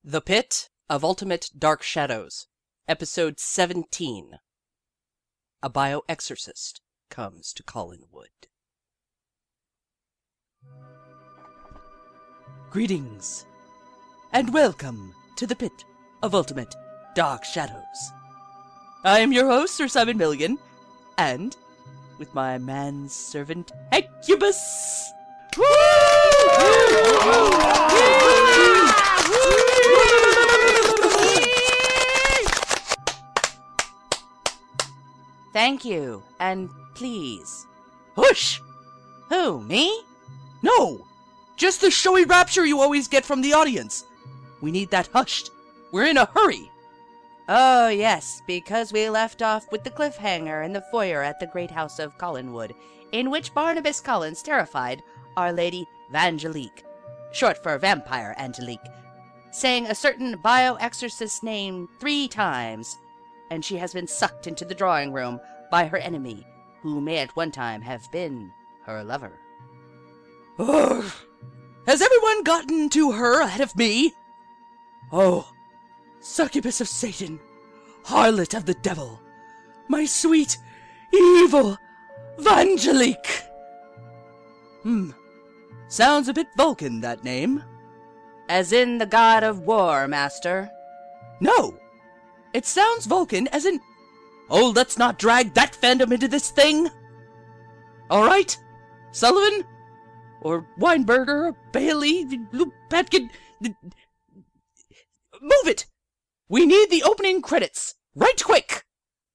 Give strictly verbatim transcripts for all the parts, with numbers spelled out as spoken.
The Pit of Ultimate Dark Shadows, Episode seventeen. A Bioexorcist Comes to Collinwood. Greetings, and welcome to the Pit of Ultimate Dark Shadows. I am your host, Sir Simon Milligan, and with my manservant, Hecubus. Thank you, and please. Hush! Who, me? No! Just the showy rapture you always get from the audience. We need that hushed. We're in a hurry. Oh, yes, because we left off with the cliffhanger in the foyer at the Great House of Collinwood, in which Barnabas Collins terrified Our Lady Vangelique, short for Vampire Angelique, saying a certain bioexorcist's name three times, and she has been sucked into the drawing room by her enemy, who may at one time have been her lover. Ugh. Has everyone gotten to her ahead of me? Oh, succubus of Satan, harlot of the devil, my sweet, evil Vangelique. Hmm, sounds a bit Vulcan, that name. As in the god of war, master. No, it sounds Vulcan as in... Oh, let's not drag that fandom into this thing. All right, Sullivan, or Weinberger, or Bailey, Lupatkin... Move it! We need the opening credits, right quick!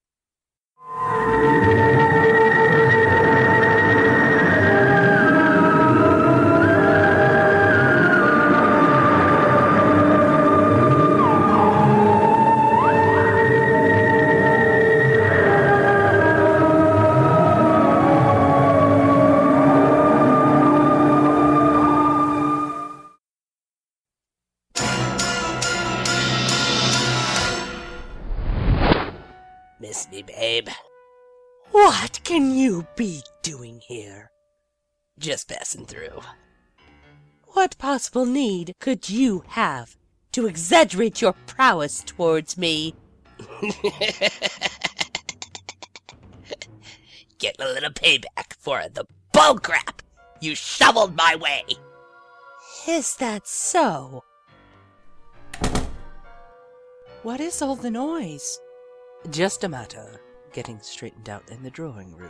Miss me, babe. What can you be doing here? Just passing through. What possible need could you have to exaggerate your prowess towards me? Getting a little payback for the bull crap you shoveled my way. Is that so? What is all the noise? Just a matter getting straightened out in the drawing room.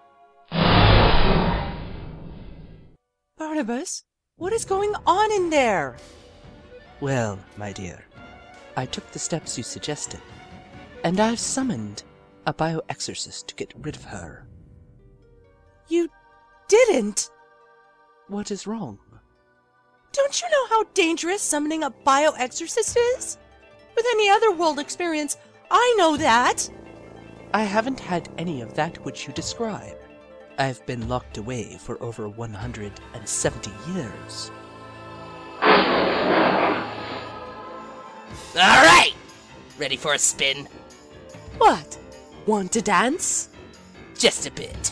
Barnabas, what is going on in there? Well, my dear, I took the steps you suggested, and I've summoned a bioexorcist to get rid of her. You didn't? What is wrong? Don't you know how dangerous summoning a bioexorcist is? With any other world experience, I know that! I haven't had any of that which you describe. I've been locked away for over one hundred seventy years. Alright! Ready for a spin? What? Want to dance? Just a bit.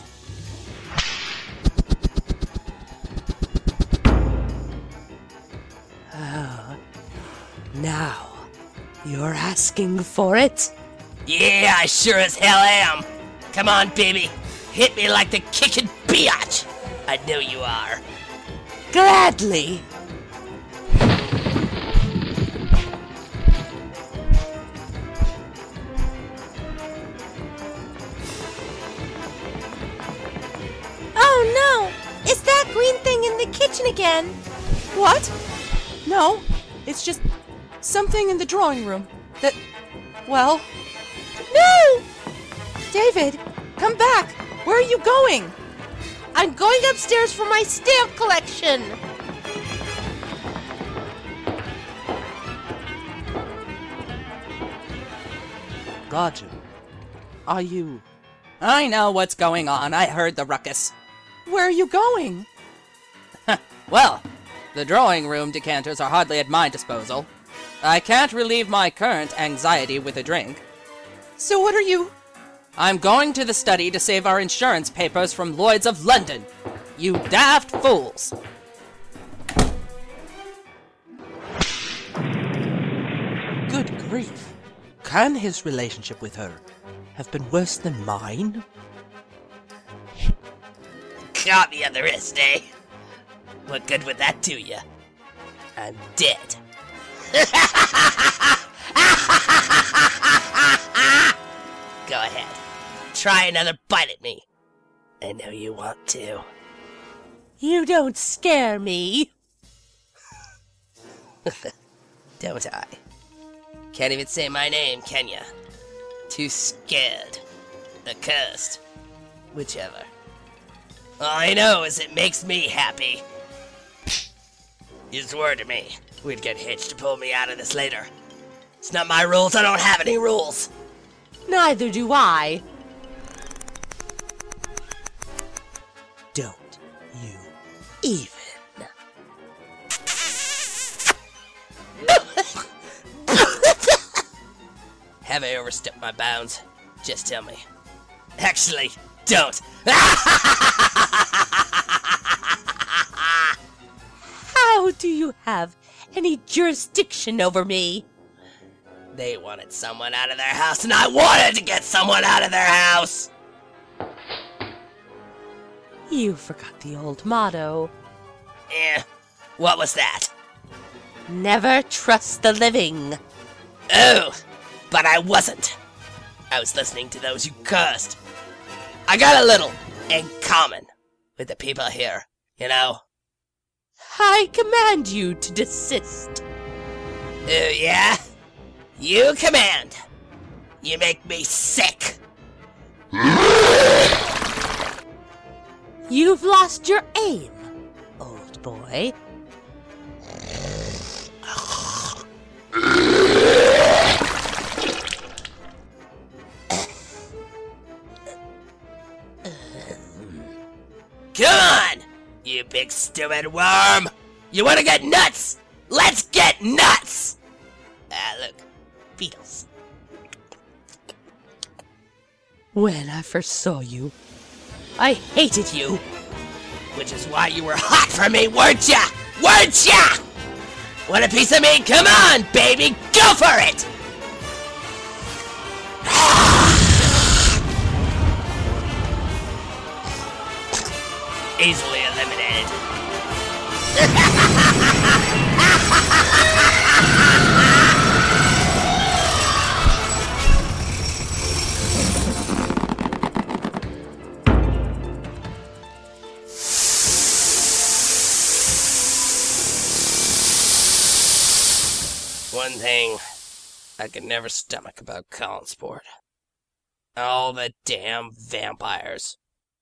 Oh, now you're asking for it? Yeah, I sure as hell am. Come on, baby. Hit me like the kicking biatch. I know you are. Gladly. Oh no! It's that green thing in the kitchen again! What? No, it's just something in the drawing room that, well... No! David, come back! Where are you going? I'm going upstairs for my stamp collection! Roger, are you... I know what's going on. I heard the ruckus. Where are you going? Well, the drawing room decanters are hardly at my disposal. I can't relieve my current anxiety with a drink. So what are you... I'm going to the study to save our insurance papers from Lloyd's of London. You daft fools. grief. Can his relationship with her have been worse than mine? Caught me on the wrist, eh? What good would that do you? I'm dead. Go ahead. Try another bite at me. I know you want to. You don't scare me. Don't I? Can't even say my name, can ya? Too scared. Accursed. Whichever. All I know is it makes me happy. You swore to me we'd get Hitch to pull me out of this later. It's not my rules, I don't have any rules. Neither do I. Don't you even. Have I overstepped my bounds? Just tell me. Actually, don't. How do you have any jurisdiction over me? They wanted someone out of their house, and I wanted to get someone out of their house! You forgot the old motto. Eh, what was that? Never trust the living. Oh, but I wasn't. I was listening to those who cursed. I got a little in common with the people here, you know? I command you to desist. Oh, yeah? You command. You make me sick. You've lost your aim, old boy. Come on, you big stupid worm! You wanna get nuts? Let's get nuts! Ah, look, beetles. When I first saw you, I hated you. Which is why you were hot for me, weren't ya? Weren't ya? Want a piece of me? Come on, baby, go for it! Easily eliminated. One thing I could never stomach about Collinsport. All the damn vampires.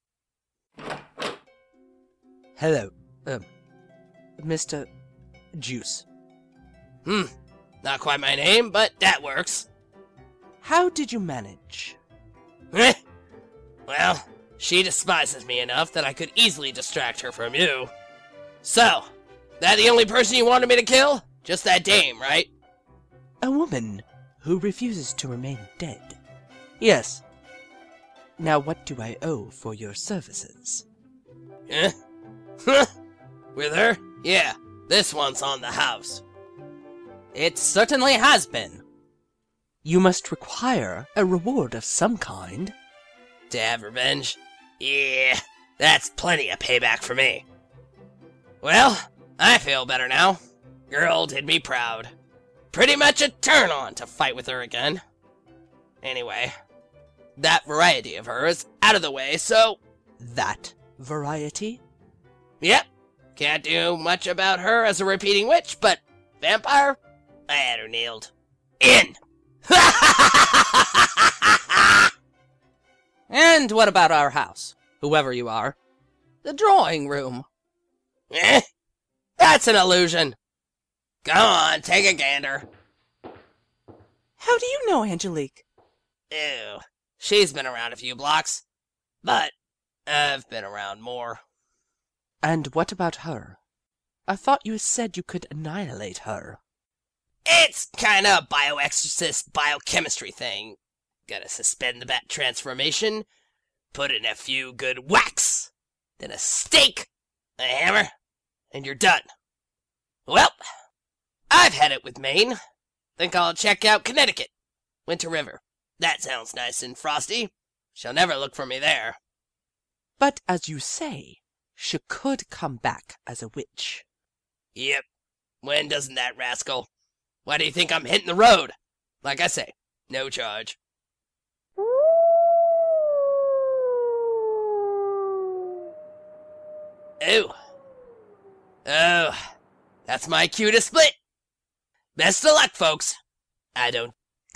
Hello, um, Mister Juice. Hmm, not quite my name, but that works. How did you manage? Eh? Well, she despises me enough that I could easily distract her from you. So, that the only person you wanted me to kill? Just that dame, right? A woman who refuses to remain dead. Yes. Now what do I owe for your services? Eh? Huh? With her? Yeah, this one's on the house. It certainly has been. You must require a reward of some kind. To have revenge? Yeah, that's plenty of payback for me. Well, I feel better now. Girl did me proud. Pretty much a turn on to fight with her again. Anyway, that variety of her is out of the way, so... That variety? Yep, can't do much about her as a repeating witch, but vampire? I had her nailed. In! And what about our house, whoever you are? The drawing room. Eh? That's an illusion. Come on, take a gander. How do you know, Angelique? Ew, she's been around a few blocks, but I've been around more. And what about her? I thought you said you could annihilate her. It's kinda bioexorcist biochemistry thing. Gotta suspend the bat transformation, put in a few good whacks, then a stake, a hammer, and you're done. Well, I've had it with Maine. Think I'll check out Connecticut. Winter River. That sounds nice and frosty. She'll never look for me there. But as you say, she could come back as a witch. Yep. When doesn't that rascal? Why do you think I'm hitting the road? Like I say, no charge. Oh. Oh. That's my cue to split. Best of luck, folks. I don't...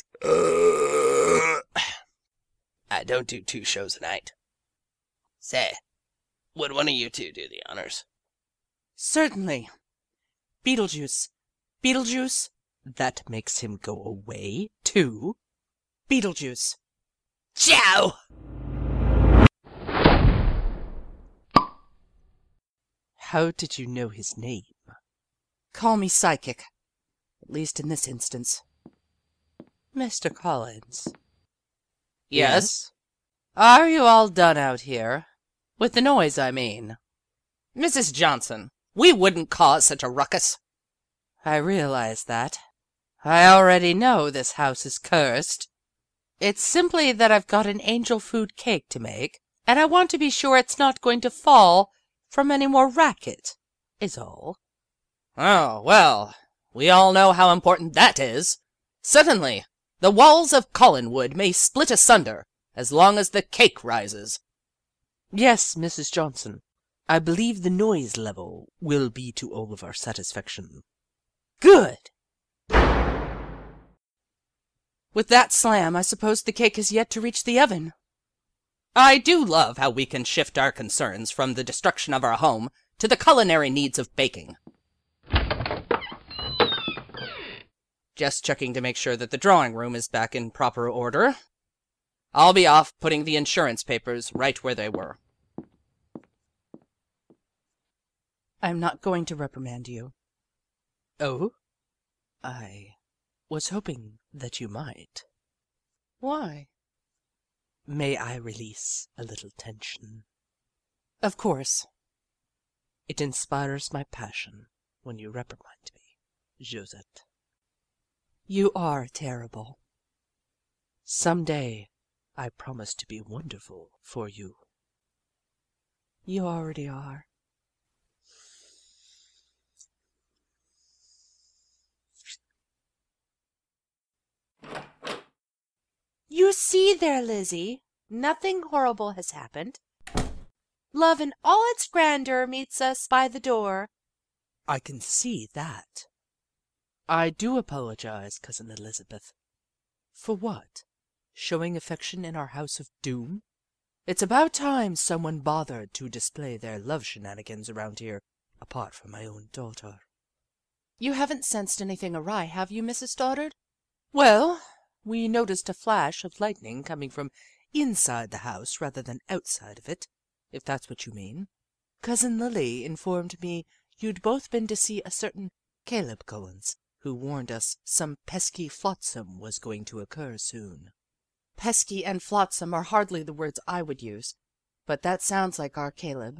Uh, I don't do two shows a night. Say, would one of you two do the honors? Certainly. Beetlejuice. Beetlejuice. That makes him go away, too. Beetlejuice. Ciao! How did you know his name? Call me psychic. At least in this instance. Mister Collins. Yes? Are you all done out here? With the noise, I mean. Missus Johnson, we wouldn't cause such a ruckus. I realize that. I already know this house is cursed. It's simply that I've got an angel food cake to make, and I want to be sure it's not going to fall from any more racket, is all. Oh, well, we all know how important that is. Suddenly, the walls of Collinwood may split asunder as long as the cake rises. Yes, Missus Johnson. I believe the noise level will be to all of our satisfaction. Good! With that slam, I suppose the cake has yet to reach the oven. I do love how we can shift our concerns from the destruction of our home to the culinary needs of baking. Just checking to make sure that the drawing room is back in proper order. I'll be off putting the insurance papers right where they were. I'm not going to reprimand you. Oh? I was hoping that you might. Why? May I release a little tension? Of course. It inspires my passion when you reprimand me, Josette. You are terrible. Some day, I promise to be wonderful for you. You already are. You see there, Lizzie, nothing horrible has happened. Love in all its grandeur meets us by the door. I can see that. I do apologize, Cousin Elizabeth. For what? Showing affection in our house of doom? It's about time someone bothered to display their love shenanigans around here, apart from my own daughter. You haven't sensed anything awry, have you, Missus Stoddard? Well, we noticed a flash of lightning coming from inside the house rather than outside of it, if that's what you mean. Cousin Lily informed me you'd both been to see a certain Caleb Collins, who warned us some pesky flotsam was going to occur soon. Pesky and flotsam are hardly the words I would use, but that sounds like our Caleb.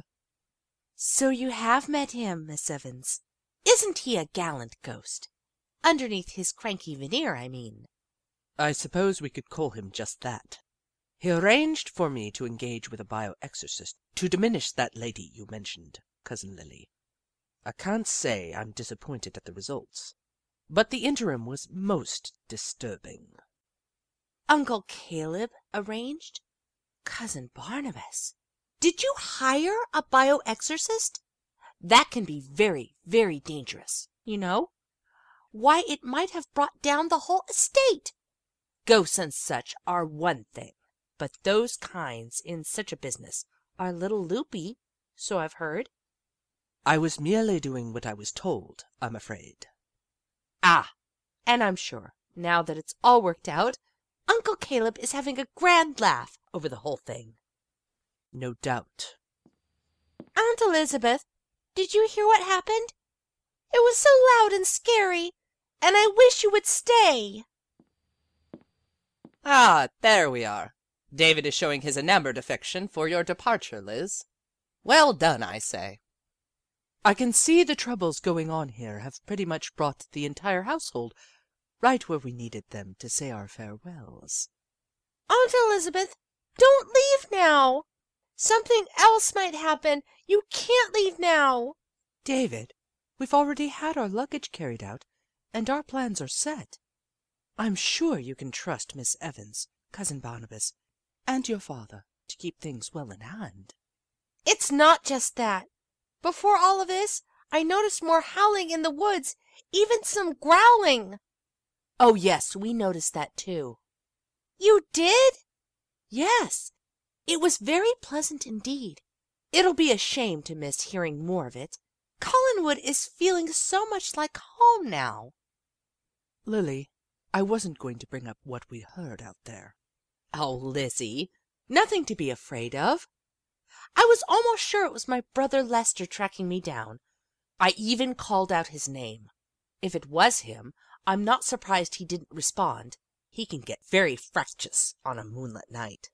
So you have met him, Miss Evans. Isn't he a gallant ghost? Underneath his cranky veneer, I mean. I suppose we could call him just that. He arranged for me to engage with a bio-exorcist to diminish that lady you mentioned, Cousin Lily. I can't say I'm disappointed at the results, but the interim was most disturbing. Uncle Caleb arranged? Cousin Barnabas, did you hire a bio-exorcist? That can be very, very dangerous, you know. Why, it might have brought down the whole estate. Ghosts and such are one thing, but those kinds in such a business are a little loopy, so I've heard. I was merely doing what I was told, I'm afraid. Ah, and I'm sure, now that it's all worked out, Uncle Caleb is having a grand laugh over the whole thing. No doubt. Aunt Elizabeth, did you hear what happened? It was so loud and scary, and I wish you would stay. Ah, there we are. David is showing his enamored affection for your departure, Liz. Well done, I say. I can see the troubles going on here have pretty much brought the entire household right where we needed them to say our farewells. Aunt Elizabeth, don't leave now. Something else might happen. You can't leave now. David, we've already had our luggage carried out, and our plans are set. I'm sure you can trust Miss Evans, Cousin Barnabas, and your father to keep things well in hand. It's not just that. Before all of this, I noticed more howling in the woods, even some growling. Oh, yes, we noticed that too. You did? Yes, it was very pleasant indeed. It'll be a shame to miss hearing more of it. Collinwood is feeling so much like home now. Lily, I wasn't going to bring up what we heard out there. Oh, Lizzie, nothing to be afraid of. I was almost sure it was my brother Lester tracking me down. I even called out his name. If it was him, I'm not surprised he didn't respond. He can get very fractious on a moonlit night.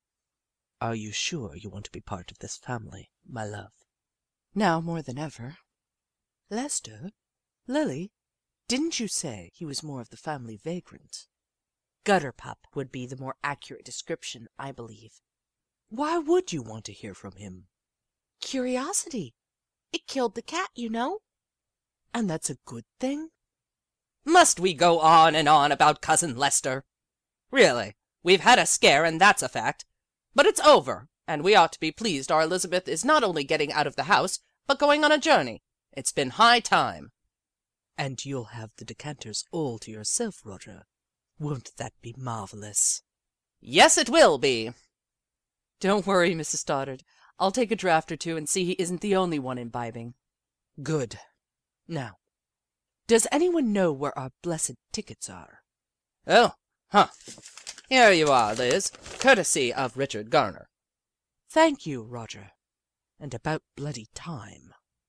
Are you sure you want to be part of this family, my love? Now more than ever. Lester, Lily, didn't you say he was more of the family vagrant? Gutter pup would be the more accurate description, I believe. Why would you want to hear from him? Curiosity. It killed the cat, you know. And that's a good thing? Must we go on and on about Cousin Lester? Really, we've had a scare, and that's a fact. But it's over, and we ought to be pleased our Elizabeth is not only getting out of the house, but going on a journey. It's been high time. And you'll have the decanters all to yourself, Roger. Won't that be marvelous? Yes, it will be. Don't worry, Missus Stoddard. I'll take a draught or two and see he isn't the only one imbibing. Good. Now, does anyone know where our blessed tickets are? Oh, huh. Here you are, Liz, courtesy of Richard Garner. Thank you, Roger. And about bloody time.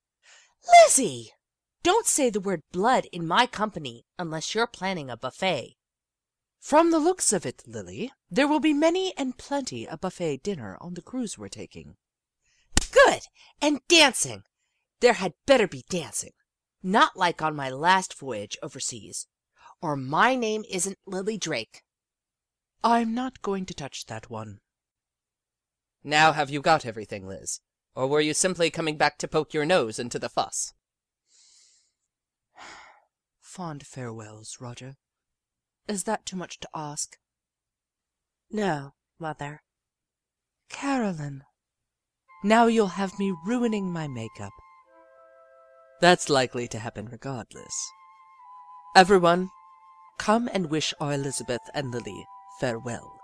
Lizzie! Don't say the word blood in my company unless you're planning a buffet. From the looks of it, Lily, there will be many and plenty a buffet dinner on the cruise we're taking. Good! And dancing! There had better be dancing. Not like on my last voyage overseas. Or my name isn't Lily Drake. I'm not going to touch that one. Now have you got everything, Liz? Or were you simply coming back to poke your nose into the fuss? Fond farewells, Roger. Is that too much to ask? No, Mother. Carolyn, now you'll have me ruining my makeup. That's likely to happen regardless. Everyone, come and wish our Elizabeth and Lily farewell.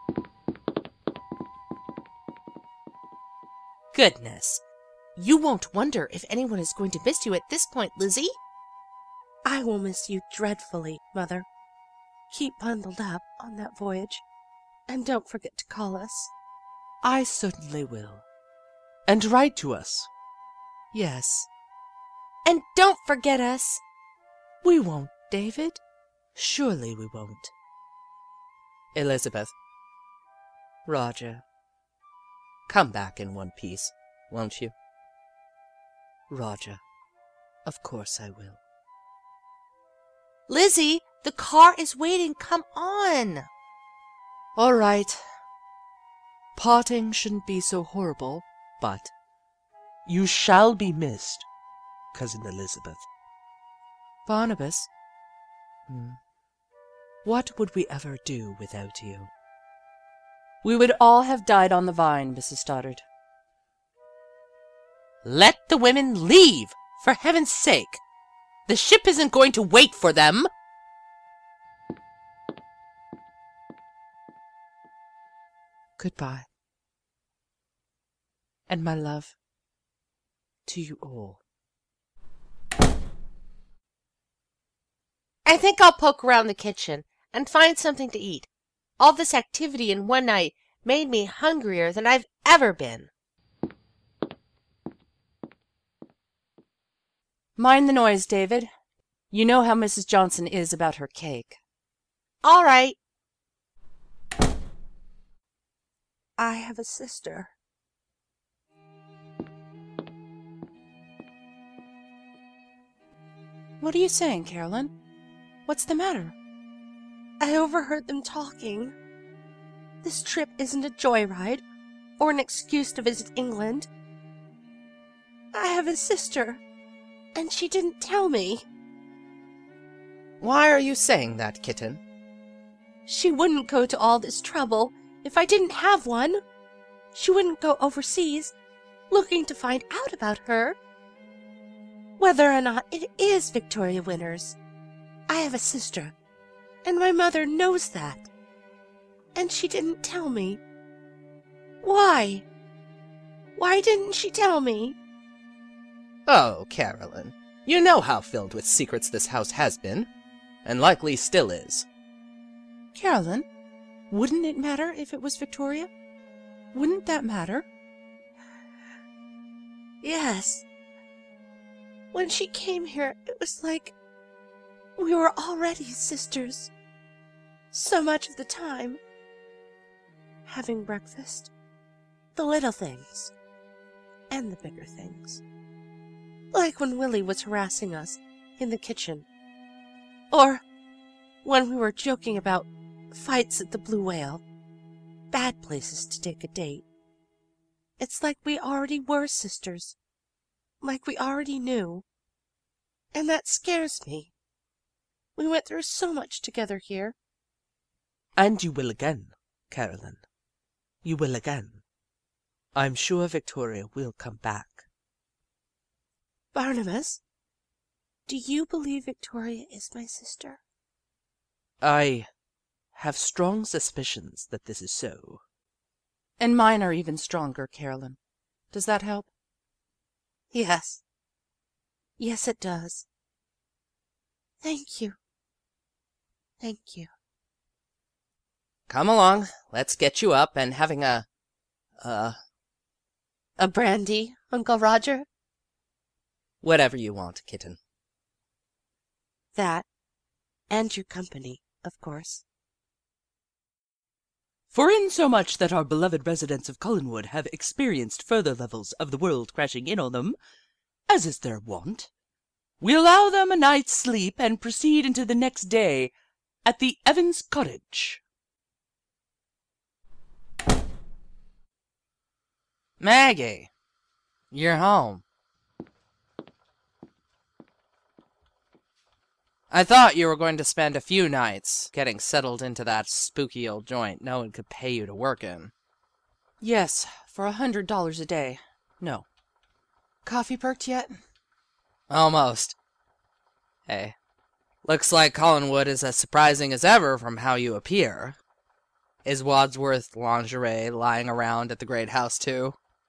Goodness. You won't wonder if anyone is going to miss you at this point, Lizzie. I will miss you dreadfully, Mother. Keep bundled up on that voyage, and don't forget to call us. I certainly will. And write to us. Yes. And don't forget us. We won't, David. Surely we won't. Elizabeth. Roger. Come back in one piece, won't you? Roger. Of course I will. Lizzie, the car is waiting. Come on. All right. Parting shouldn't be so horrible, but you shall be missed, Cousin Elizabeth. Barnabas, hmm, what would we ever do without you? We would all have died on the vine, Missus Stoddard. Let the women leave, for heaven's sake. The ship isn't going to wait for them. Goodbye. And my love to you all. I think I'll poke around the kitchen and find something to eat. All this activity in one night made me hungrier than I've ever been. Mind the noise, David. You know how Missus Johnson is about her cake. All right. I have a sister. What are you saying, Carolyn? What's the matter? I overheard them talking. This trip isn't a joyride or an excuse to visit England. I have a sister, and she didn't tell me. Why are you saying that, kitten? She wouldn't go to all this trouble if I didn't have one. She wouldn't go overseas looking to find out about her. Whether or not it is Victoria Winters, I have a sister, and my mother knows that. And she didn't tell me. Why? Why didn't she tell me? Oh, Carolyn, you know how filled with secrets this house has been, and likely still is. Carolyn, wouldn't it matter if it was Victoria? Wouldn't that matter? Yes. When she came here, it was like we were already sisters. So much of the time. Having breakfast, the little things, and the bigger things. Like when Willie was harassing us in the kitchen. Or when we were joking about fights at the Blue Whale. Bad places to take a date. It's like we already were sisters. Like we already knew. And that scares me. We went through so much together here. And you will again, Carolyn. You will again. I'm sure Victoria will come back. Barnabas, do you believe Victoria is my sister? I have strong suspicions that this is so. And mine are even stronger, Carolyn. Does that help? Yes. Yes, it does. Thank you. Thank you. Come along, let's get you up and having a... uh... A brandy, Uncle Roger? whatever you want, kitten. That, and your company, of course. For insomuch that our beloved residents of Collinwood have experienced further levels of the world crashing in on them, as is their wont, we allow them a night's sleep and proceed into the next day at the Evans Cottage. Maggie, you're home. I thought you were going to spend a few nights getting settled into that spooky old joint no one could pay you to work in. Yes, for a hundred dollars a day. No. Coffee perked yet? Almost. Hey, looks like Collinwood is as surprising as ever from how you appear. Is Wadsworth lingerie lying around at the great house, too?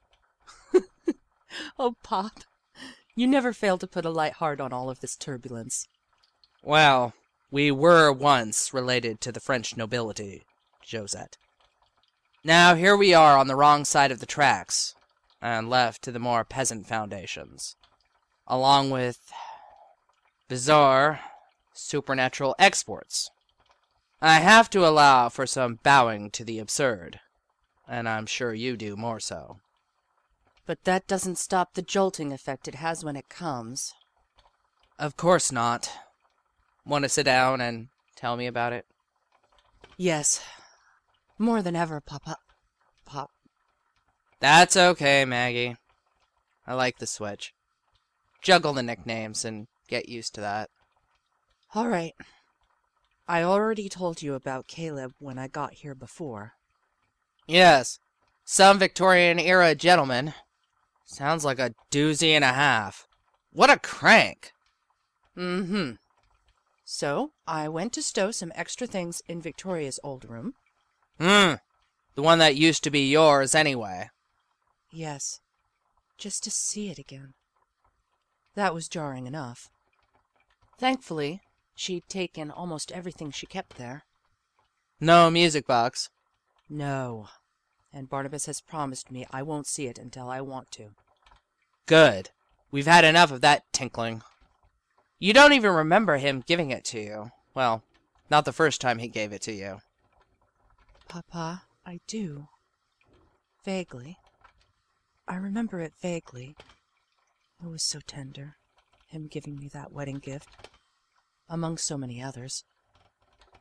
Oh, Pop. You never fail to put a light heart on all of this turbulence. Well, we were once related to the French nobility, Josette. Now here we are on the wrong side of the tracks, and left to the more peasant foundations, along with bizarre, supernatural exports. I have to allow for some bowing to the absurd, and I'm sure you do more so. But that doesn't stop the jolting effect it has when it comes. Of course not. Want to sit down and tell me about it? Yes. More than ever, Papa. Pop. That's okay, Maggie. I like the switch. Juggle the nicknames and get used to that. All right. I already told you about Caleb when I got here before. Yes. Some Victorian-era gentleman. Sounds like a doozy and a half. What a crank! Mm-hmm. So, I went to stow some extra things in Victoria's old room. Hmm. The one that used to be yours, anyway. Yes. Just to see it again. That was jarring enough. Thankfully, she'd taken almost everything she kept there. No music box. No. And Barnabas has promised me I won't see it until I want to. Good. We've had enough of that tinkling. You don't even remember him giving it to you. Well, not the first time he gave it to you. Papa, I do. Vaguely. I remember it vaguely. It was so tender, him giving me that wedding gift, among so many others.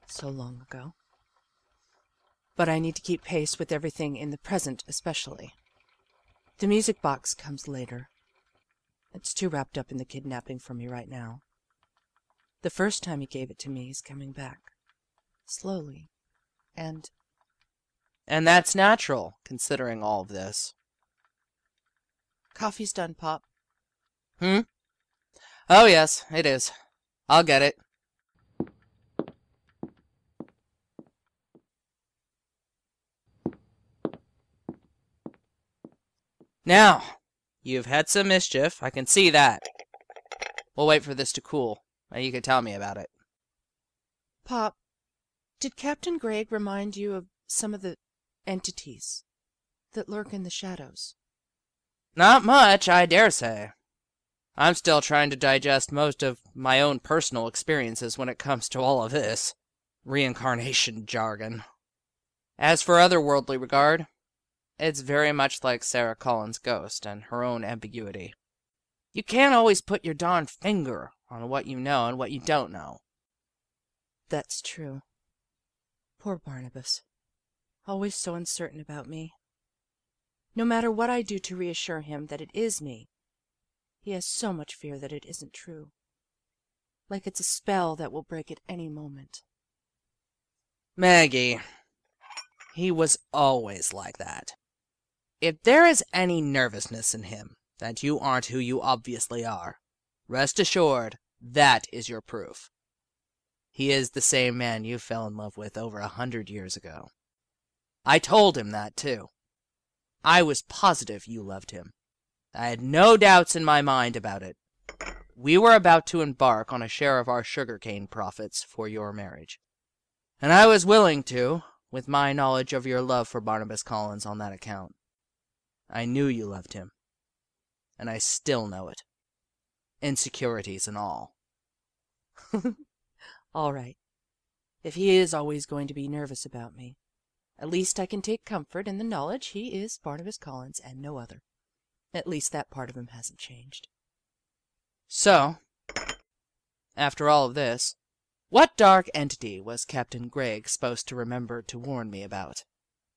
so long ago. But I need to keep pace with everything in the present, especially. The music box comes later. It's too wrapped up in the kidnapping for me right now. The first time he gave it to me is coming back. Slowly. And... And that's natural, considering all of this. Coffee's done, Pop. Hmm? Oh, yes, it is. I'll get it. Now, you've had some mischief. I can see that. We'll wait for this to cool, and you can tell me about it. Pop, did Captain Gregg remind you of some of the entities that lurk in the shadows? Not much, I dare say. I'm still trying to digest most of my own personal experiences when it comes to all of this reincarnation jargon. As for otherworldly regard, it's very much like Sarah Collins' ghost and her own ambiguity. You can't always put your darn finger on what you know and what you don't know. That's true. Poor Barnabas. Always so uncertain about me. No matter what I do to reassure him that it is me, he has so much fear that it isn't true. Like it's a spell that will break at any moment. Maggie, he was always like that. If there is any nervousness in him that you aren't who you obviously are, rest assured that is your proof. He is the same man you fell in love with over a hundred years ago. I told him that, too. I was positive you loved him. I had no doubts in my mind about it. We were about to embark on a share of our sugarcane profits for your marriage. And I was willing to, with my knowledge of your love for Barnabas Collins on that account. I knew you loved him. And I still know it. Insecurities and all. All right. If he is always going to be nervous about me, at least I can take comfort in the knowledge he is Barnabas Collins and no other. At least that part of him hasn't changed. So, after all of this, what dark entity was Captain Gregg supposed to remember to warn me about?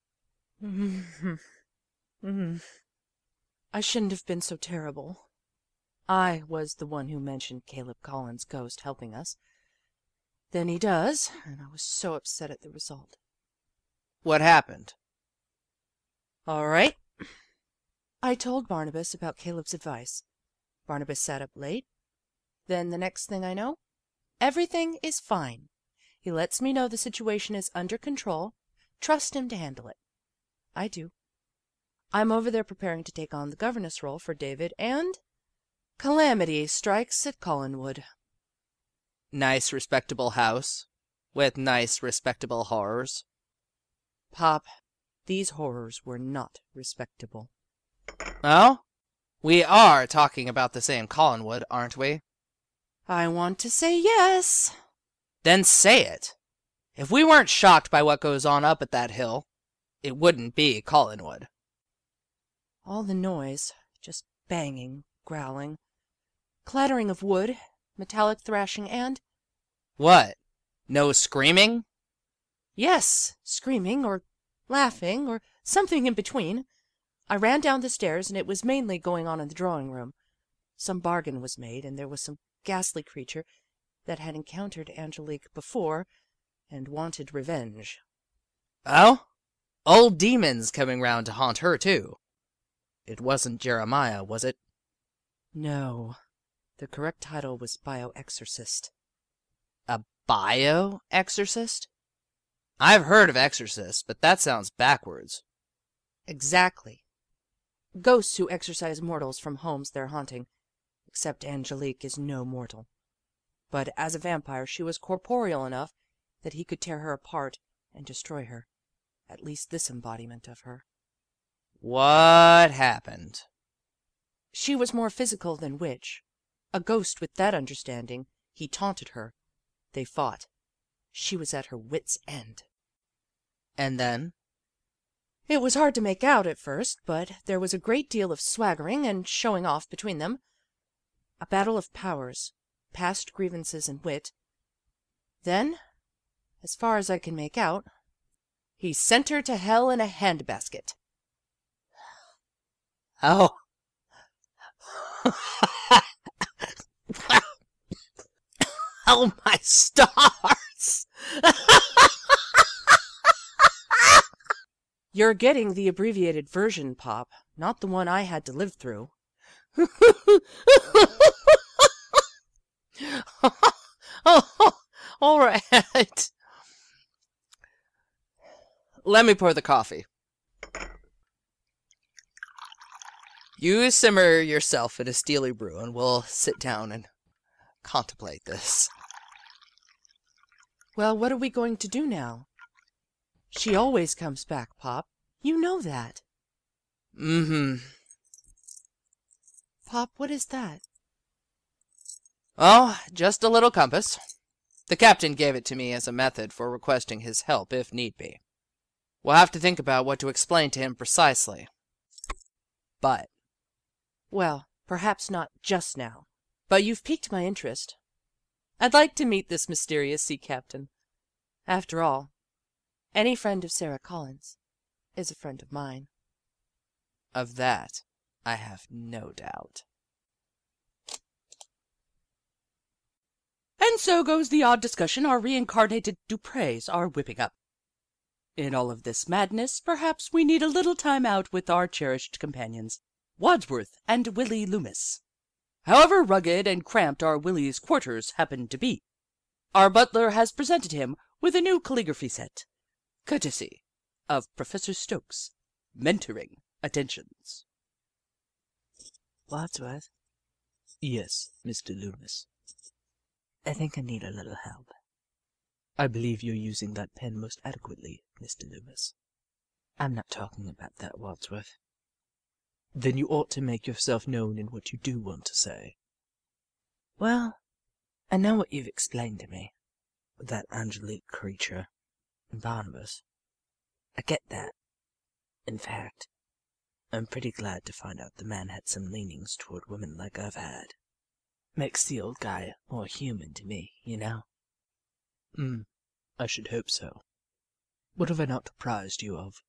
I shouldn't have been so terrible. I was the one who mentioned Caleb Collins' ghost helping us. Then he does, and I was so upset at the result. What happened? All right. I told Barnabas about Caleb's advice. Barnabas sat up late. Then the next thing I know, everything is fine. He lets me know the situation is under control. Trust him to handle it. I do. I'm over there preparing to take on the governess role for David, and calamity strikes at Collinwood. Nice, respectable house, with nice, respectable horrors. Pop, these horrors were not respectable. Oh? We are talking about the same Collinwood, aren't we? I want to say yes. Then say it. If we weren't shocked by what goes on up at that hill, it wouldn't be Collinwood. All the noise, just banging, growling, clattering of wood, metallic thrashing, and... What? No screaming? Yes, screaming, or laughing, or something in between. I ran down the stairs, and it was mainly going on in the drawing room. Some bargain was made, and there was some ghastly creature that had encountered Angelique before and wanted revenge. Oh? Old demons coming round to haunt her, too. It wasn't Jeremiah, was it? No. The correct title was Bioexorcist. A bio-exorcist? I've heard of exorcists, but that sounds backwards. Exactly. Ghosts who exorcise mortals from homes they're haunting, except Angelique is no mortal. But as a vampire she was corporeal enough that he could tear her apart and destroy her, at least this embodiment of her. What happened? She was more physical than witch. A ghost with that understanding, he taunted her. They fought. She was at her wit's end. And then? It was hard to make out at first, but there was a great deal of swaggering and showing off between them. A battle of powers, past grievances and wit. Then as far as I can make out, he sent her to hell in a handbasket. Oh. Oh, my stars! You're getting the abbreviated version, Pop, not the one I had to live through. Oh, all right. Let me pour the coffee. You simmer yourself in a steely brew, and we'll sit down and contemplate this. Well, what are we going to do now? She always comes back, Pop. You know that. Mm-hmm. Pop, what is that? Oh, just a little compass. The captain gave it to me as a method for requesting his help if need be. We'll have to think about what to explain to him precisely. But, well, perhaps not just now. But you've piqued my interest. I'd like to meet this mysterious sea captain. After all, any friend of Sarah Collins is a friend of mine. Of that, I have no doubt. And so goes the odd discussion our reincarnated Dupreys are whipping up. In all of this madness, perhaps we need a little time out with our cherished companions, Wadsworth and Willie Loomis. However rugged and cramped our Willie's quarters happen to be, our butler has presented him with a new calligraphy set, courtesy of Professor Stokes, mentoring attentions. Wadsworth? Yes, Mister Loomis. I think I need a little help. I believe you're using that pen most adequately, Mister Loomis. I'm not talking about that, Wadsworth. Then you ought to make yourself known in what you do want to say. Well, I know what you've explained to me. That Angelique creature, and Barnabas. I get that. In fact, I'm pretty glad to find out the man had some leanings toward women like I've had. Makes the old guy more human to me, you know? Hmm, I should hope so. What have I not apprised you of?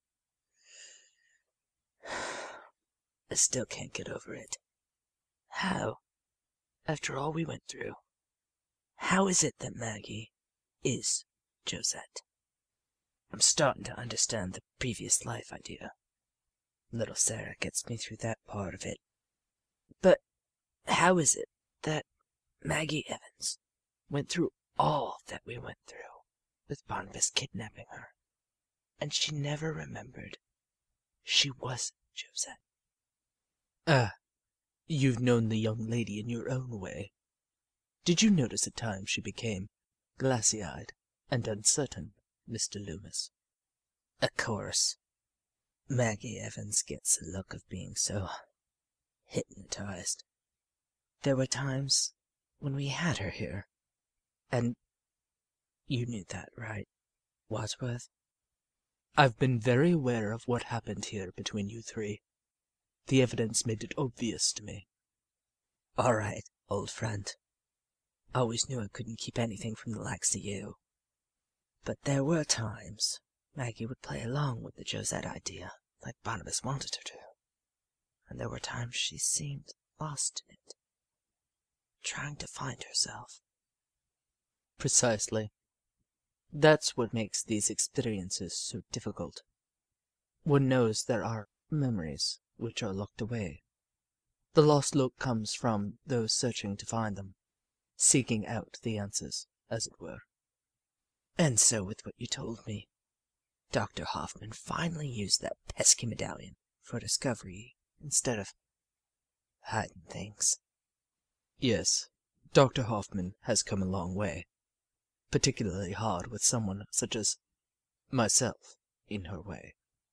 I still can't get over it. How, after all we went through, how is it that Maggie is Josette? I'm starting to understand the previous life idea. Little Sarah gets me through that part of it. But how is it that Maggie Evans went through all that we went through with Barnabas kidnapping her, and she never remembered she was Josette? Ah, you've known the young lady in your own way. Did you notice at times she became glassy-eyed and uncertain, Mister Loomis? Of course. Maggie Evans gets the look of being so hypnotized. There were times when we had her here, and you knew that, right, Wadsworth? I've been very aware of what happened here between you three. The evidence made it obvious to me. All right, old friend. Always knew I couldn't keep anything from the likes of you. But there were times Maggie would play along with the Josette idea, like Barnabas wanted her to. And there were times she seemed lost in it, trying to find herself. Precisely. That's what makes these experiences so difficult. One knows there are memories which are locked away. The lost look comes from those searching to find them, seeking out the answers, as it were. And so with what you told me, Doctor Hoffman finally used that pesky medallion for discovery instead of hiding things. Yes, Doctor Hoffman has come a long way, particularly hard with someone such as myself in her way.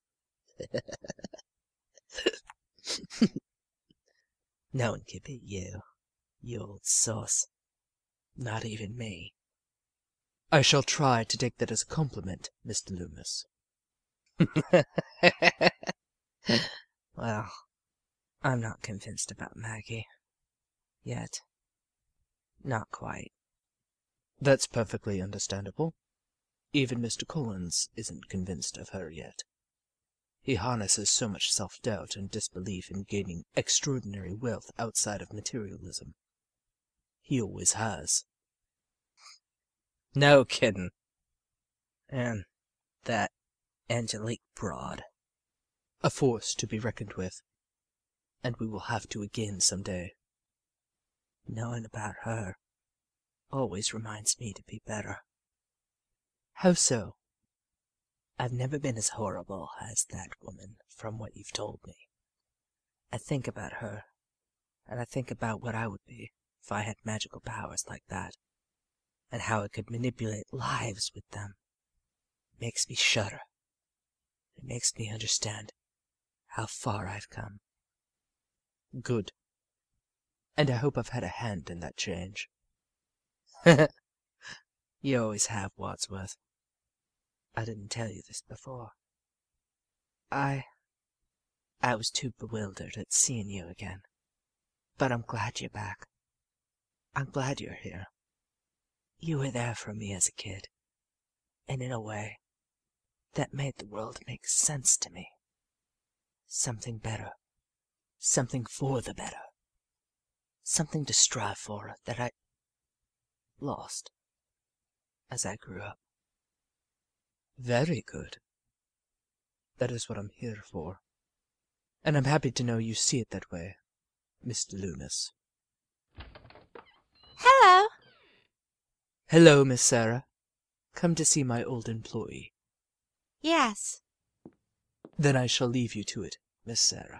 No one can beat you, you old sauce. Not even me. I shall try to take that as a compliment, Mister Loomis. Well, I'm not convinced about Maggie. Yet. Not quite. That's perfectly understandable. Even Mister Collins isn't convinced of her yet. He harnesses so much self-doubt and disbelief in gaining extraordinary wealth outside of materialism. He always has. No kidding. And that Angelique broad. A force to be reckoned with. And we will have to again some day. Knowing about her always reminds me to be better. How so? I've never been as horrible as that woman, from what you've told me. I think about her, and I think about what I would be if I had magical powers like that, and how I could manipulate lives with them. It makes me shudder. It makes me understand how far I've come. Good. And I hope I've had a hand in that change. You always have, Wadsworth. I didn't tell you this before. I... I was too bewildered at seeing you again. But I'm glad you're back. I'm glad you're here. You were there for me as a kid. And in a way, that made the world make sense to me. Something better. Something for the better. Something to strive for that I lost as I grew up. Very good. That is what I'm here for. And I'm happy to know you see it that way, Mister Loomis. Hello. Hello, Miss Sarah. Come to see my old employee. Yes. Then I shall leave you to it, Miss Sarah.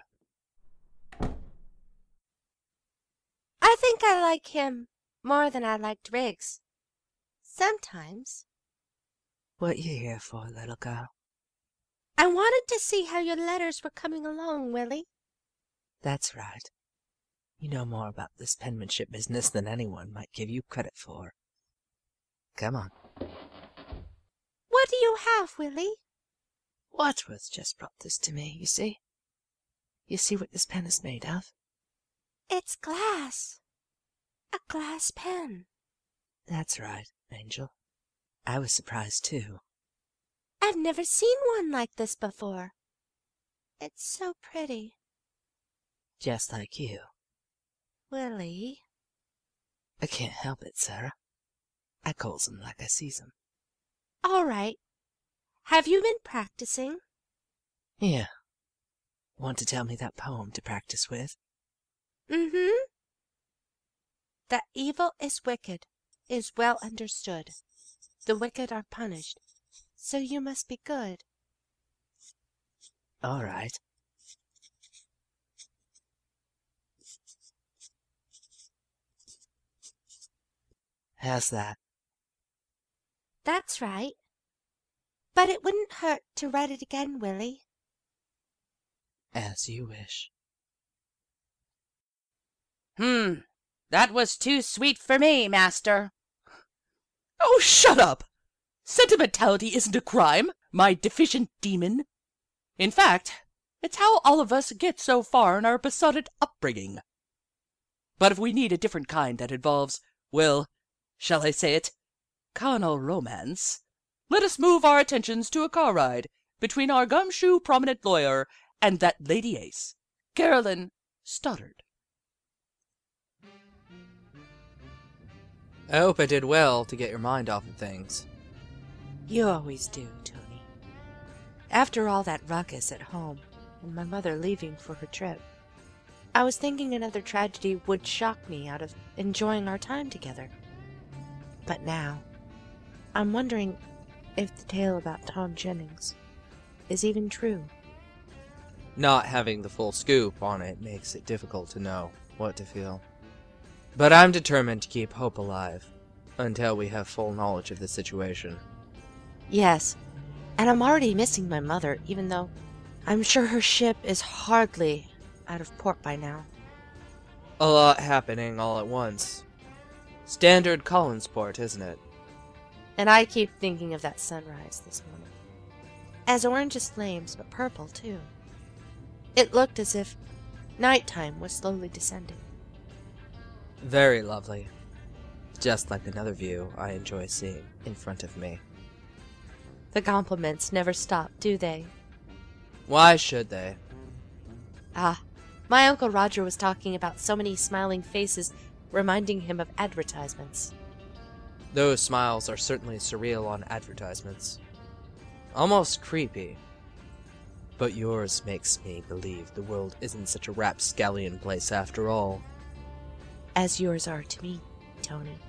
I think I like him more than I liked Riggs. Sometimes. What you here for, little girl? I wanted to see how your letters were coming along, Willie. That's right. You know more about this penmanship business than anyone might give you credit for. Come on. What do you have, Willie? Wadsworth just brought this to me, you see. You see what this pen is made of? It's glass. A glass pen. That's right, Angel. I was surprised, too. I've never seen one like this before. It's so pretty. Just like you. Willie. I can't help it, Sarah. I calls them like I sees them. All right. Have you been practicing? Yeah. Want to tell me that poem to practice with? Mm-hmm. That evil is wicked is well understood. The wicked are punished, so you must be good. All right. How's that? That's right. But it wouldn't hurt to write it again, Willie. As you wish. Hmm, that was too sweet for me, master. Oh, shut up! Sentimentality isn't a crime, my deficient demon. In fact, it's how all of us get so far in our besotted upbringing. But if we need a different kind that involves, well, shall I say it, carnal romance, let us move our attentions to a car ride between our gumshoe prominent lawyer and that Lady Ace, Carolyn Stoddard. I hope I did well to get your mind off of things. You always do, Tony. After all that ruckus at home and my mother leaving for her trip, I was thinking another tragedy would shock me out of enjoying our time together. But now, I'm wondering if the tale about Tom Jennings is even true. Not having the full scoop on it makes it difficult to know what to feel. But I'm determined to keep hope alive until we have full knowledge of the situation. Yes, and I'm already missing my mother, even though I'm sure her ship is hardly out of port by now. A lot happening all at once. Standard Collinsport, isn't it? And I keep thinking of that sunrise this morning. As orange as flames, but purple, too. It looked as if nighttime was slowly descending. Very lovely. Just like another view I enjoy seeing in front of me. The compliments never stop, do they? Why should they? Ah, my Uncle Roger was talking about so many smiling faces reminding him of advertisements. Those smiles are certainly surreal on advertisements. Almost creepy. But yours makes me believe the world isn't such a rapscallion place after all. As yours are to me, Tony.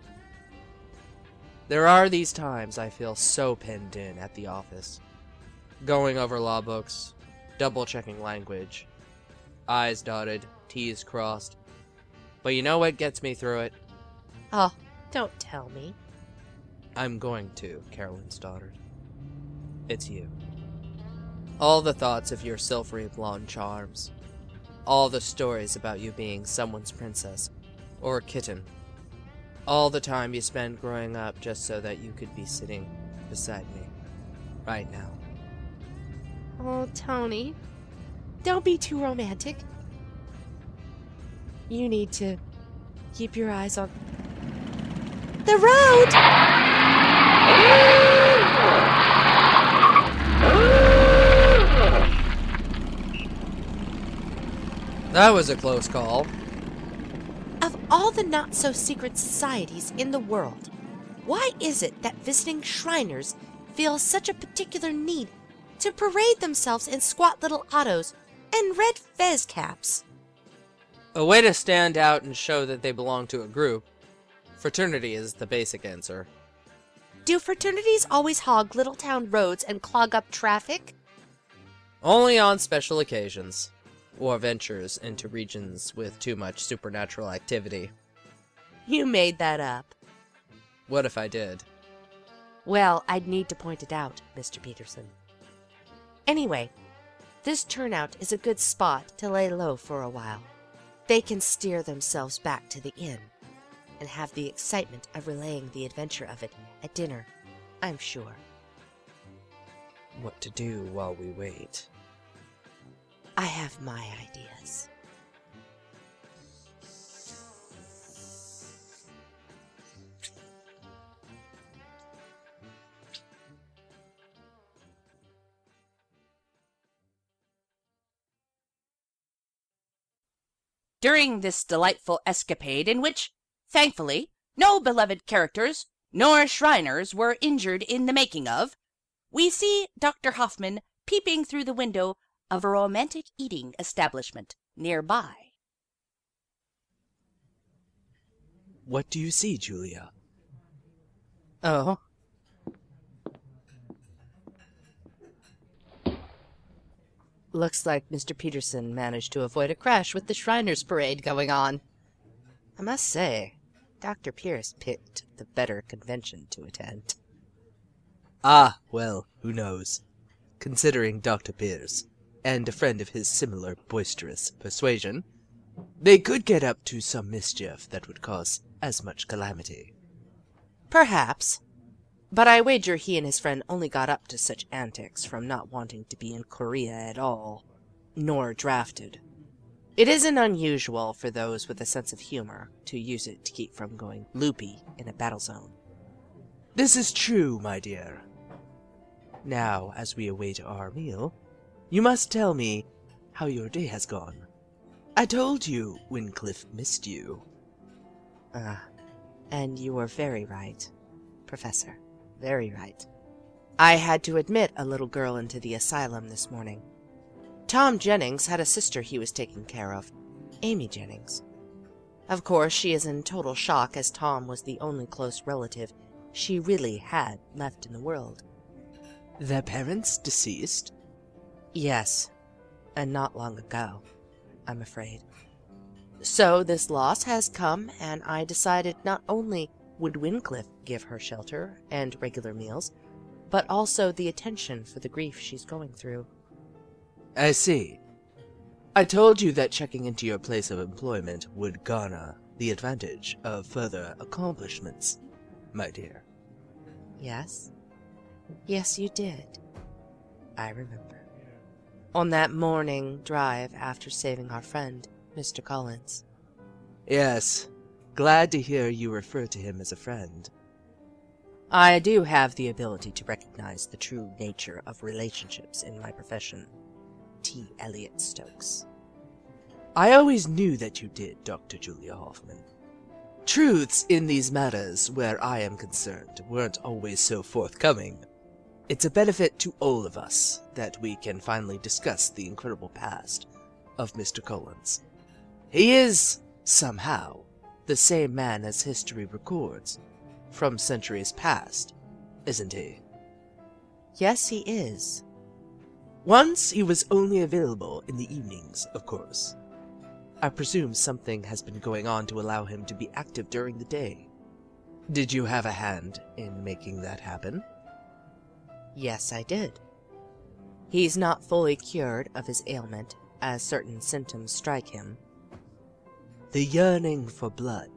There are these times I feel so pinned in at the office. Going over law books, double-checking language, I's dotted, T's crossed. But you know what gets me through it? Oh, don't tell me. I'm going to, Carolyn Stoddard. It's you. All the thoughts of your silvery blonde charms. All the stories about you being someone's princess, or kitten. All the time you spend growing up just so that you could be sitting beside me. Right now. Oh, Tony. Don't be too romantic. You need to keep your eyes on the road! That was a close call. Of all the not-so-secret societies in the world, why is it that visiting Shriners feel such a particular need to parade themselves in squat little autos and red fez caps? A way to stand out and show that they belong to a group. Fraternity is the basic answer. Do fraternities always hog little town roads and clog up traffic? Only on special occasions, or ventures into regions with too much supernatural activity. You made that up. What if I did? Well, I'd need to point it out, Mister Peterson. Anyway, this turnout is a good spot to lay low for a while. They can steer themselves back to the inn and have the excitement of relaying the adventure of it at dinner, I'm sure. What to do while we wait? I have my ideas. During this delightful escapade, in which, thankfully, no beloved characters nor Shriners were injured in the making of, we see Doctor Hoffman peeping through the window of a romantic eating establishment nearby. What do you see, Julia? Oh. Looks like Mister Peterson managed to avoid a crash with the Shriners parade going on. I must say, Doctor Pierce picked the better convention to attend. Ah, well, who knows? Considering Doctor Pierce, and a friend of his similar boisterous persuasion, they could get up to some mischief that would cause as much calamity. Perhaps. But I wager he and his friend only got up to such antics from not wanting to be in Korea at all, nor drafted. It isn't unusual for those with a sense of humor to use it to keep from going loopy in a battle zone. This is true, my dear. Now, as we await our meal, you must tell me how your day has gone. I told you Wincliffe missed you. Ah, and you were very right, Professor. Very right. I had to admit a little girl into the asylum this morning. Tom Jennings had a sister he was taking care of, Amy Jennings. Of course, she is in total shock as Tom was the only close relative she really had left in the world. Their parents deceased? Yes, and not long ago, I'm afraid. So this loss has come, and I decided not only would Wincliffe give her shelter and regular meals, but also the attention for the grief she's going through. I see. I told you that checking into your place of employment would garner the advantage of further accomplishments, my dear. Yes? Yes, you did. I remember. On that morning drive after saving our friend, Mister Collins. Yes. Glad to hear you refer to him as a friend. I do have the ability to recognize the true nature of relationships in my profession. T. Eliot Stokes. I always knew that you did, Doctor Julia Hoffman. Truths in these matters, where I am concerned, weren't always so forthcoming. It's a benefit to all of us that we can finally discuss the incredible past of Mister Collins. He is, somehow, the same man as history records, from centuries past, isn't he? Yes, he is. Once he was only available in the evenings, of course. I presume something has been going on to allow him to be active during the day. Did you have a hand in making that happen? Yes, I did. He's not fully cured of his ailment, as certain symptoms strike him. The yearning for blood.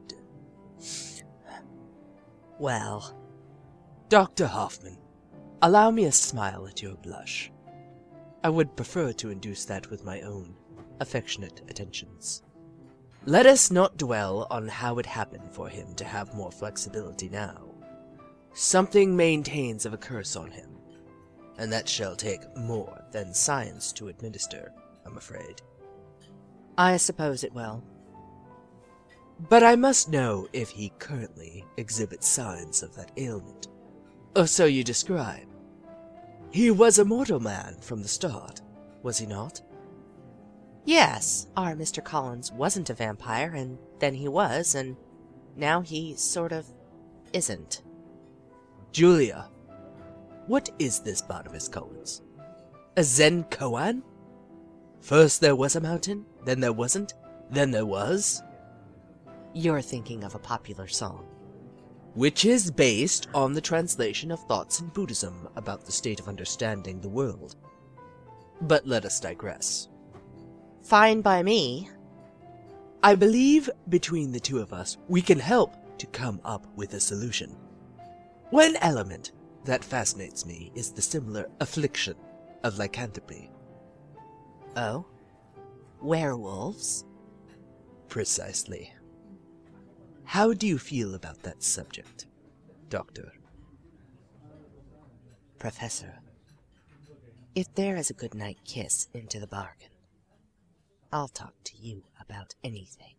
Well, Doctor Hoffman, allow me a smile at your blush. I would prefer to induce that with my own affectionate attentions. Let us not dwell on how it happened for him to have more flexibility now. Something maintains of a curse on him, and that shall take more than science to administer, I'm afraid. I suppose it will. But I must know if he currently exhibits signs of that ailment. Or so you describe. He was a mortal man from the start, was he not? Yes, our Mister Collins wasn't a vampire, and then he was, and now he sort of isn't. Julia, what is this Barnabas Collins? A Zen koan? First there was a mountain, then there wasn't, then there was? You're thinking of a popular song. Which is based on the translation of thoughts in Buddhism about the state of understanding the world. But let us digress. Fine by me. I believe between the two of us we can help to come up with a solution. One element that fascinates me is the similar affliction of lycanthropy. Oh? Werewolves? Precisely. How do you feel about that subject, Doctor? Professor, if there is a good night kiss into the bargain, I'll talk to you about anything.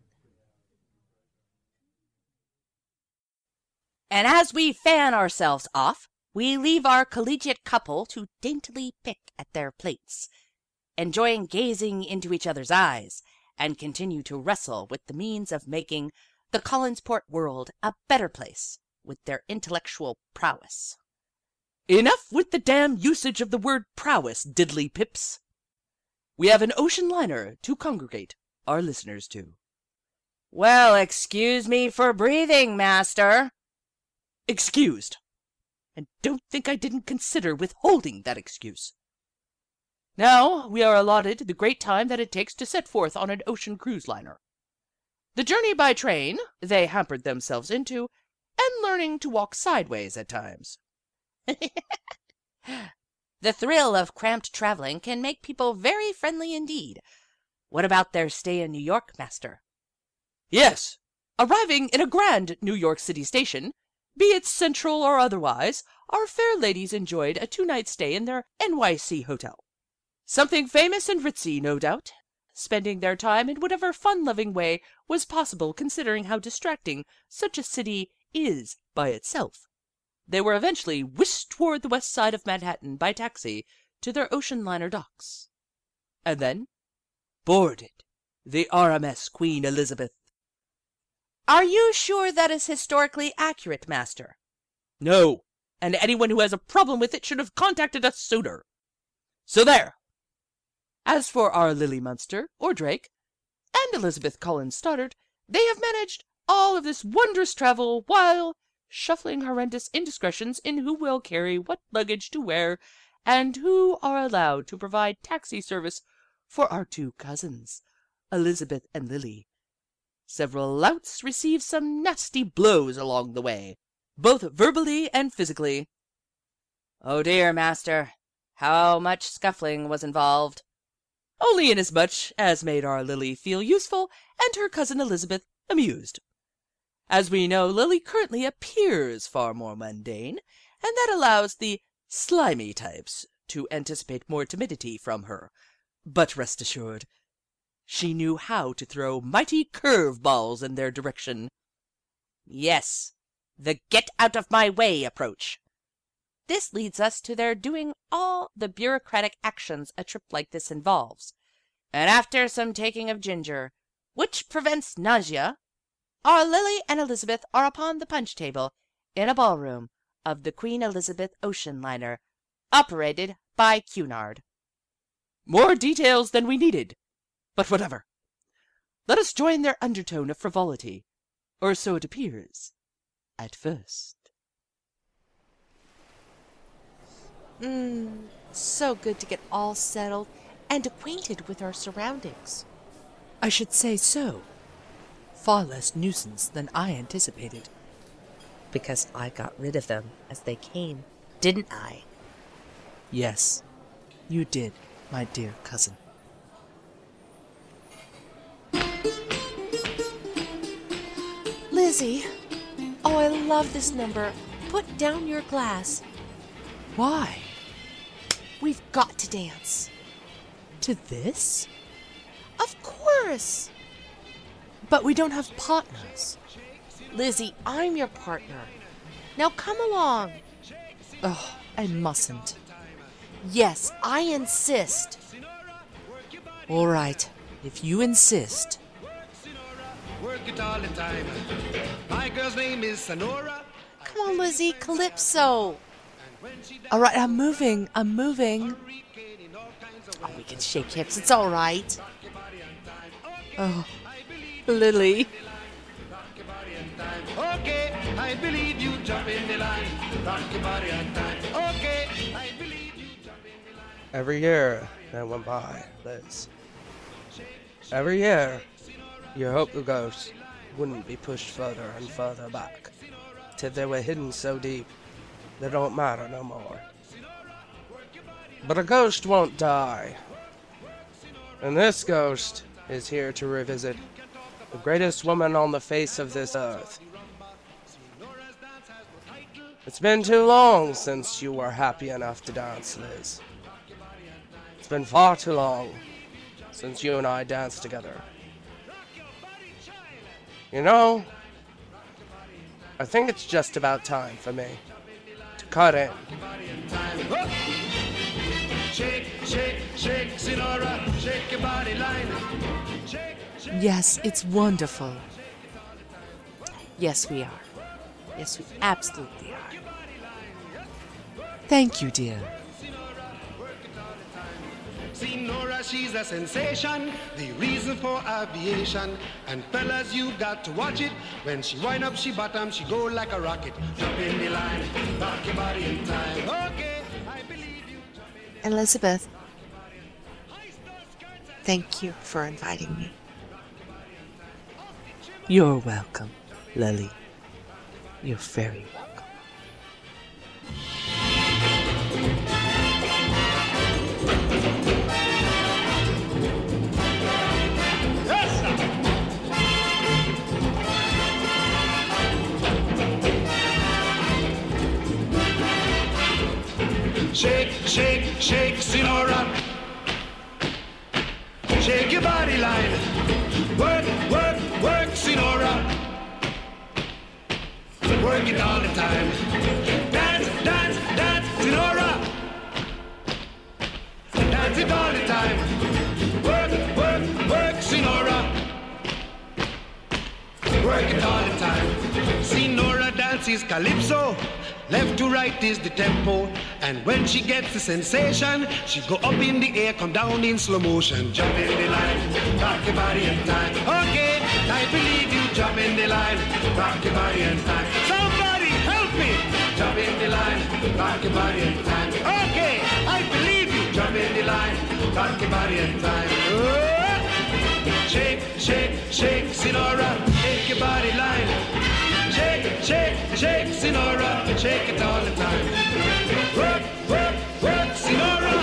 And as we fan ourselves off, we leave our collegiate couple to daintily pick at their plates, enjoying gazing into each other's eyes, and continue to wrestle with the means of making the Collinsport world a better place with their intellectual prowess. Enough with the damn usage of the word prowess, diddly pips. We have an ocean liner to congregate our listeners to. Well, excuse me for breathing, master. Excused. And don't think I didn't consider withholding that excuse. Now we are allotted the great time that it takes to set forth on an ocean cruise liner. The journey by train they hampered themselves into, and learning to walk sideways at times. The thrill of cramped traveling can make people very friendly indeed. What about their stay in New York, master? Yes. Arriving in a grand New York City station, be it Central or otherwise, our fair ladies enjoyed a two-night stay in their N Y C hotel. Something famous and ritzy, no doubt, spending their time in whatever fun-loving way was possible considering how distracting such a city is by itself. They were eventually whisked toward the west side of Manhattan by taxi to their ocean liner docks. And then boarded the R M S Queen Elizabeth. Are you sure that is historically accurate, master? No, and anyone who has a problem with it should have contacted us sooner. So there. As for our Lily Munster, or Drake, and Elizabeth Collins Stoddard, they have managed all of this wondrous travel while shuffling horrendous indiscretions in who will carry what luggage to where, and who are allowed to provide taxi service for our two cousins, Elizabeth and Lily. Several louts received some nasty blows along the way, both verbally and physically. Oh dear, master, how much scuffling was involved? Only inasmuch as made our Lily feel useful and her cousin Elizabeth amused. As we know, Lily currently appears far more mundane, and that allows the slimy types to anticipate more timidity from her. But rest assured, she knew how to throw mighty curve balls in their direction. Yes, the get out of my way approach. This leads us to their doing all the bureaucratic actions a trip like this involves. And after some taking of ginger, which prevents nausea, our Lily and Elizabeth are upon the punch table in a ballroom of the Queen Elizabeth Ocean Liner, operated by Cunard. More details than we needed, but whatever. Let us join their undertone of frivolity, or so it appears, at first. Mmm, so good to get all settled and acquainted with our surroundings. I should say so. Far less nuisance than I anticipated. Because I got rid of them as they came, didn't I? Yes, you did, my dear cousin. Lizzie, oh, I love this number. Put down your glass. Why? We've got to dance. To this? Of course. But we don't have partners. Lizzie, I'm your partner. Now come along. Oh, I mustn't. Yes, I insist. All right, if you insist. Work it all the time. My girl's name is Sonora. Come on, Lizzie, Calypso. All right, I'm moving. I'm moving. Oh, we can shake hips. It's all right. Oh, Lily. Okay, I believe you jump in the line. Rock your body on time. Okay, I believe you jump in the line. Every year that went by, Liz. Every year, you hoped the ghosts wouldn't be pushed further and further back, till they were hidden so deep they don't matter no more. But a ghost won't die. And this ghost is here to revisit the greatest woman on the face of this earth. It's been too long since you were happy enough to dance, Liz. It's been far too long since you and I danced together. You know, I think it's just about time for me to cut in. Shake, shake, shake, Sonora, shake your body line. Shake, shake. Yes, it's wonderful. Yes, we are. Yes, we absolutely are. Thank you, dear. See Nora, she's a sensation, the reason for aviation. And fellas, you got to watch it. When she wind up, she bottom, she go like a rocket. Jump in the line, rock your body in time. Okay, I believe you. Jump in the Elizabeth, thank you for inviting me. You're welcome, Lily. You're very welcome. Shake, shake, shake, Sonora. Shake your body line. Work, work, work, Sonora. Work it all the time. Dance, dance, dance, Sonora. Dance it all the time. Work, work, work, Sonora. Work it all the time. Sonora dances calypso. Left to right is the tempo, and when she gets the sensation, she go up in the air, come down in slow motion. Jump in the line, rock your body in time. Okay, I believe you. Jump in the line, rock your body in time. Somebody help me. Jump in the line, rock your body in time. Okay, I believe you. Jump in the line, rock your body in time. Oh. Shake, shake, shake, Sonora, shake your body line. Shake, shake, shake, Sonora, shake it all the time. Work, work, work, Sonora.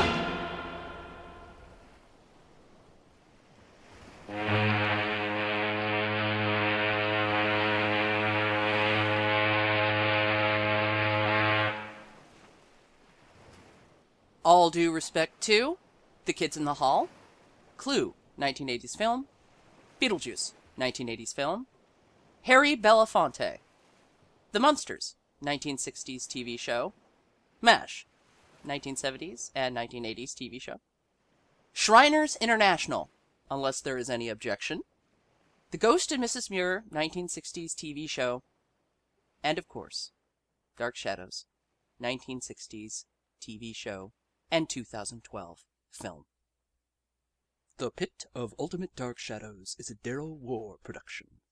All Due Respect to The Kids in the Hall, Clue, nineteen eighties film, Beetlejuice, nineteen eighties film, Harry Belafonte, The Munsters, nineteen sixties T V show, MASH, nineteen seventies and nineteen eighties T V show, Shriners International, unless there is any objection, The Ghost and Missus Muir, nineteen sixties T V show, and of course, Dark Shadows, nineteen sixties T V show, and two thousand twelve film. The Pit of Ultimate Dark Shadows is a Daryl War production.